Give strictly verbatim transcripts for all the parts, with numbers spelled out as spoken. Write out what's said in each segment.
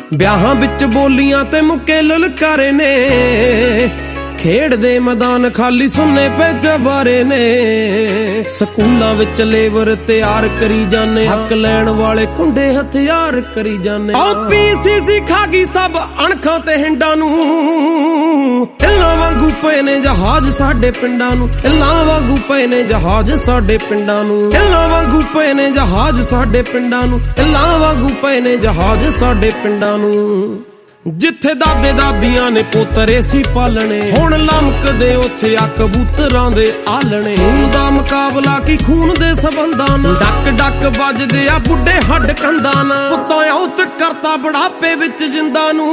ਵਿਆਹਾਂ ਵਿੱਚ ਬੋਲੀਆਂ ਤੇ ਮੁੱਕੇ ਲਲਕਾਰੇ ਨੇ, ਖੇਡ ਦੇ ਮੈਦਾਨ ਖਾਲੀ ਸੁੰਨੇ ਪੇ ਜਵਾਰੇ ਨੇ। ਸਕੂਲਾਂ ਵਿੱਚ ਲੇਬਰ ਤਿਆਰ ਕਰੀ ਜਾਨੇ, ਹੱਕ ਲੈਣ ਵਾਲੇ ਕੁੰਡੇ ਹਥਿਆਰ ਕਰੀ ਜਾਨੇ। ਓ ਪੀਸੀਸੀ ਖਾ ਗਈ ਸਭ ਅਣਖਾਂ ਤੇ ਹਿੰਡਾਂ ਨੂੰ, ਇੱਲਾਂ ਵਾਂਗੂ ਪਏ ਨੇ ਜਹਾਜ਼ ਸਾਡੇ ਪਿੰਡਾਂ ਨੂੰ, ਇੱਲਾਂ ਵਾਂਗੂ ਪਏ ਨੇ ਜਹਾਜ਼ ਸਾਡੇ ਪਿੰਡਾਂ ਨੂੰ, ਇੱਲਾਂ ਵਾਂਗੂ ਪਏ ਨੇ ਜਹਾਜ਼ ਸਾਡੇ ਪਿੰਡਾਂ ਨੂੰ, ਇੱਲਾਂ ਵਾਂਗੂ ਪਏ ਨੇ ਜਹਾਜ਼ ਸਾਡੇ ਪਿੰਡਾਂ ਨੂੰ। ਜਿੱਥੇ ਦਾਦੇ ਦਾਦੀਆਂ ਨੇ ਪੋਤਰੇ ਸੀ ਪਾਲਣੇ, ਹੁਣ ਲਮਕਦੇ ਉੱਥੇ ਆ ਕਬੂਤਰਾਂ ਦੇ ਆਲਣੇ। ਖੂਨ ਦਾ ਮੁਕਾਬਲਾ ਕੀ ਖੂਨ ਦੇ ਸਬੰਧਾਂ ਨਾਲ, ਡੱਕ ਡੱਕ ਵੱਜਦੇ ਆ ਬੁੱਢੇ ਹੱਡ ਕੰਧਾਂ ਨਾਲ। ਪੁੱਤਾਂ ਔਤ ਕਰਤਾ ਬੁਢਾਪੇ ਵਿੱਚ ਜਿੰਦਾਂ ਨੂੰ,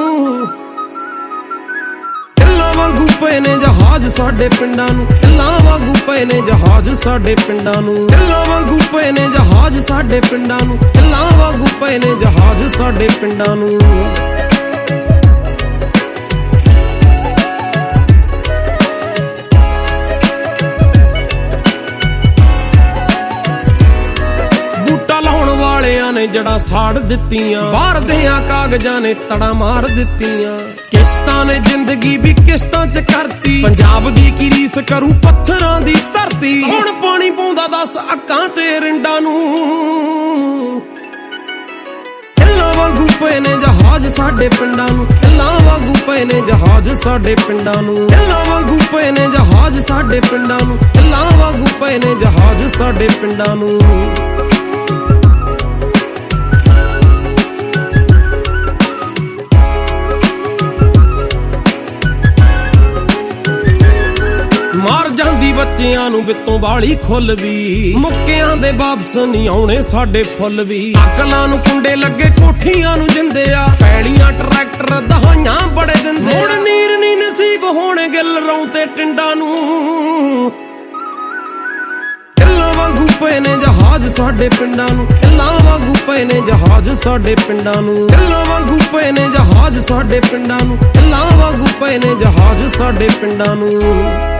ਇੱਲਾਂ ਵਾਂਗੂ ਪਏ ਨੇ ਜਹਾਜ਼ ਸਾਡੇ ਪਿੰਡਾਂ ਨੂੰ, ਇੱਲਾਂ ਵਾਂਗੂ ਪਏ ਨੇ ਜਹਾਜ਼ ਸਾਡੇ ਪਿੰਡਾਂ ਨੂੰ, ਇੱਲਾਂ ਵਾਂਗੂ ਪਏ ਨੇ ਜਹਾਜ਼ ਸਾਡੇ ਪਿੰਡਾਂ ਨੂੰ, ਇੱਲਾਂ ਵਾਂਗੂ ਪਏ ਨੇ ਜਹਾਜ਼ ਸਾਡੇ ਪਿੰਡਾਂ ਨੂੰ। ਨੇ ਜੜਾ ਸਾੜ ਦਿੱਤੀਆਂ, ਬਾਹਰ ਦਿਆਂ ਕਾਗਜ਼ਾਂ ਨੇ ਤੜਾ ਮਾਰ ਦਿੱਤੀਆਂ। ਕਿਸ਼ਤਾਂ ਨੇ ਜ਼ਿੰਦਗੀ ਵੀ ਕਿਸ਼ਤਾਂ ਚ ਕਰਤੀ, ਪੰਜਾਬ ਦੀ ਕੀ ਰੀਸ ਕਰੂ ਪੱਥਰਾਂ ਦੀ ਧਰਤੀ। ਹੁਣ ਪਾਣੀ ਪਾਉਂਦਾ ਦੱਸ ਅੱਖਾਂ ਤੇ ਰਿੰਡਾਂ ਨੂੰ, ਇੱਲਾਂ ਵਾਂਗੂ ਪਏ ਨੇ ਜਹਾਜ਼ ਸਾਡੇ ਪਿੰਡਾਂ ਨੂੰ, ਇੱਲਾਂ ਵਾਂਗੂ ਪਏ ਨੇ ਜਹਾਜ਼ ਸਾਡੇ ਪਿੰਡਾਂ ਨੂੰ, ਇੱਲਾਂ ਵਾਂਗੂ ਪਏ ਨੇ ਜਹਾਜ਼ ਸਾਡੇ ਪਿੰਡਾਂ ਨੂੰ, ਇੱਲਾਂ ਵਾਂਗੂ ਪਏ ਨੇ ਜਹਾਜ਼ ਸਾਡੇ ਪਿੰਡਾਂ ਨੂੰ। ਮਾਰ ਜਾਂਦੀ ਬੱਚਿਆਂ ਨੂੰ ਵਿੱਤੋਂ ਵਾਲੀ ਖੁੱਲ ਵੀ, ਮੁੱਕਿਆਂ ਦੇ ਵਾਪਸ ਨਹੀਂ ਆਉਣੇ ਸਾਡੇ ਫੁੱਲ ਵੀ। ਅਕਲਾਂ ਨੂੰ ਕੁੰਡੇ ਲੱਗੇ ਕੋਠੀਆਂ ਨੂੰ ਜਿੰਦੇ ਆ, ਪੈੜੀਆਂ ਟਰੈਕਟਰ ਦਹਾਈਆਂ ਬੜੇ ਦਿੰਦੇ। ਹੁਣ ਨੀਰ ਨੀ ਨਸੀਬ ਹੋਣੇ ਗਿੱਲ ਰੌਂ ਤੇ ਟਿੰਡਾਂ ਨੂੰ, ਇੱਲਾਂ ਵਾਂਗੂ ਪਏ ਨੇ ਜਹਾਜ਼ ਸਾਡੇ ਪਿੰਡਾਂ ਨੂੰ, ਇੱਲਾਂ ਵਾਂਗੂ ਪਏ ਨੇ ਜਹਾਜ਼ ਸਾਡੇ ਪਿੰਡਾਂ ਨੂੰ, ਇੱਲਾਂ ਵਾਂਗੂ ਪਏ ਨੇ ਜਹਾਜ਼ ਸਾਡੇ ਪਿੰਡਾਂ ਨੂੰ, ਇੱਲਾਂ ਵਾਂਗੂ ਪਏ ਨੇ ਜਹਾਜ਼ ਸਾਡੇ ਪਿੰਡਾਂ ਨੂੰ।